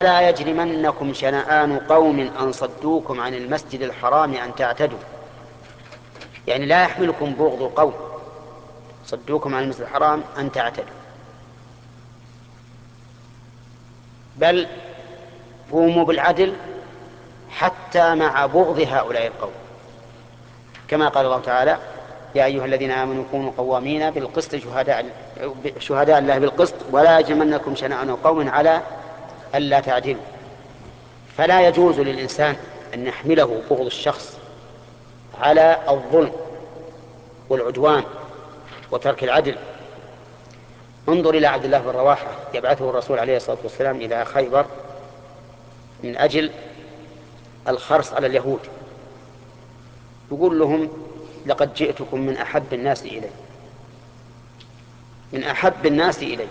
لا يجرمنكم شنآن قوم أن صدوكم عن المسجد الحرام أن تعتدوا، يعني لا يحملكم بغض قوم صدوكم عن المسجد الحرام أن تعتدوا، بل قوموا بالعدل حتى مع بغض هؤلاء القوم، كما قال الله تعالى: يا أيها الذين آمنوا كونوا قوامين بالقسط شهداء الله بالقسط ولا يجرمنكم شنآن قوم على ألا تعدلوا. فلا يجوز للإنسان أن يحمله بغض الشخص على الظلم والعدوان وترك العدل. انظر إلى عبد الله بن رواحة يبعثه الرسول عليه الصلاة والسلام إلى خيبر من أجل الخرص على اليهود، يقول لهم: لقد جئتكم من أحب الناس إلي، من أحب الناس إلي،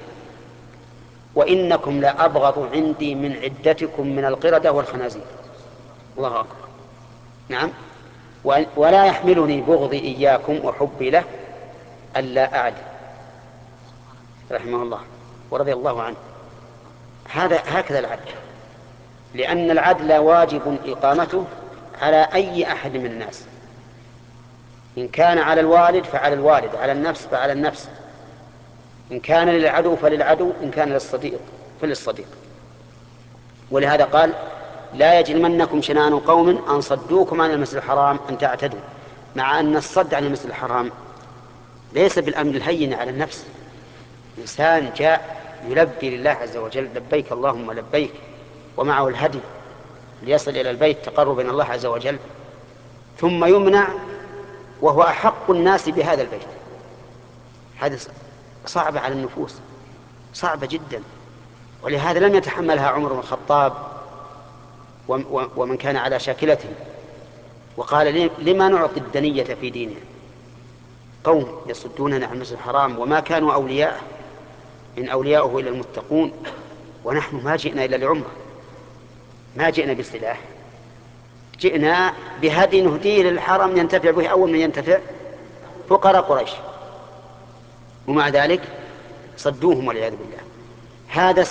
وإنكم لأبغض عندي من عدتكم من القردة والخنازير. الله أكبر. نعم. ولا يحملني بغضي إياكم وحبي له ألا أعدل. رحمه الله ورضي الله عنه. هكذا العدل، لأن العدل واجب إقامته على أي أحد من الناس، إن كان على الوالد فعلى الوالد، على النفس فعلى النفس، إن كان للعدو فللعدو، إن كان للصديق فللصديق. ولهذا قال: لا يجرمنكم شنآن قوم أن صدوكم عن المسجد الحرام أن تعتدوا، مع أن الصد عن المسجد الحرام ليس بالأمر الهين على النفس. إنسان جاء يلبي لله عز وجل: لبيك اللهم لبيك، ومعه الهدي ليصل إلى البيت تقربا إلى الله عز وجل، ثم يمنع وهو أحق الناس بهذا البيت. هذا صعبة على النفوس، صعبة جدا. ولهذا لم يتحملها عمر بن الخطاب ومن كان على شاكلته، وقال: لما نعطي الدنية في ديننا؟ قوم يصدوننا عن المسجد الحرام وما كانوا أولياءه، إن أولياؤه إلا المتقون، ونحن ما جئنا إلا لعمره، ما جئنا بالسلاح، جئنا بهدي نهديه للحرم ينتفع به أول من ينتفع فقراء قريش، ومع ذلك صدوهم والعياذ بالله. هذا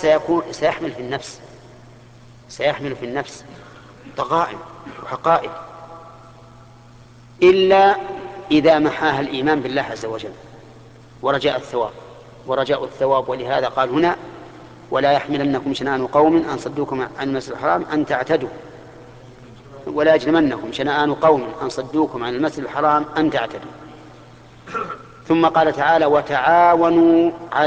سيحمل في النفس ضغائن وحقائق، إلا إذا محاها الإيمان بالله عز وجل ورجاء الثواب. ولهذا قال هنا: ولا يحملنكم شنآن قوم أن صدوكم عن المسجد الحرام أن تعتدوا، ولا يجرمنكم شنآن قوم أن صدوكم عن المسجد الحرام أن تعتدوا. ثم قال تعالى: وتعاونوا على